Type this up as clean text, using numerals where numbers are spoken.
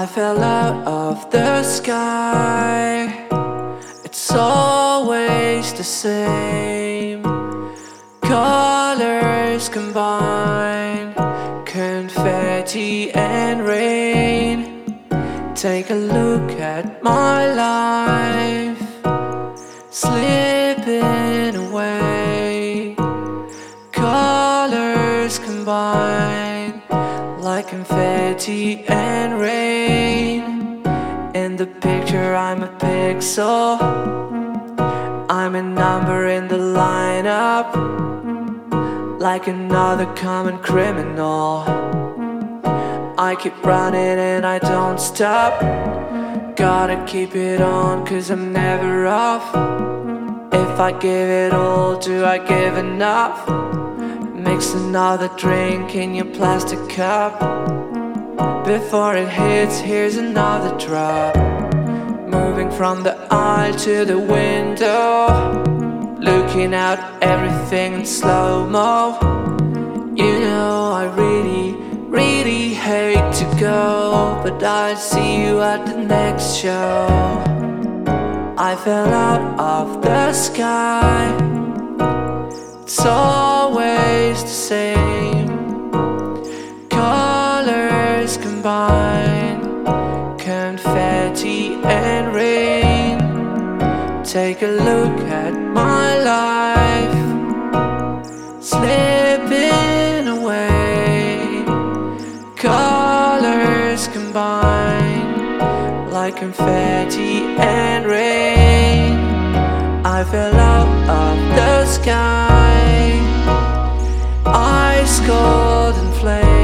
I fell out of the sky. It's always the same. Colors combine, confetti and rain. Take a look at my life, slipping away. Colors combine like confetti and rain. In the picture I'm a pixel, I'm a number in the lineup, like another common criminal. I keep running and I don't stop. Gotta keep it on, 'cause I'm never off. If I give it all, do I give enough? Mix another drink in your plastic cup. Before it hits, here's another drop. Moving from the aisle to the window, looking out everything in slow-mo. You know I really hate to go, but I'll see you at the next show. I fell out of the sky. It's always the same. Colors combine, confetti and rain. Take a look at my life, slipping away. Colors combine like confetti and rain. I fell out of the sky, ice cold and flame.